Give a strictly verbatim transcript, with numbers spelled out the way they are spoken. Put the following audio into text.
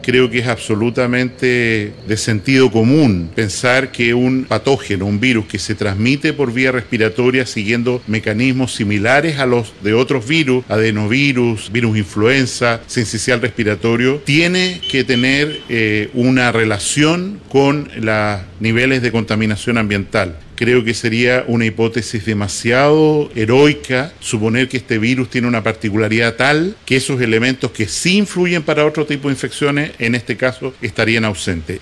Creo que es absolutamente de sentido común pensar que un patógeno, un virus que se transmite por vía respiratoria siguiendo mecanismos similares a los de otros virus, adenovirus, virus influenza, sincicial respiratorio, tiene que tener eh, una relación con los niveles de contaminación ambiental. Creo que sería una hipótesis demasiado heroica suponer que este virus tiene una particularidad tal que esos elementos que sí influyen para otro tipo de infecciones, en este caso, estarían ausentes.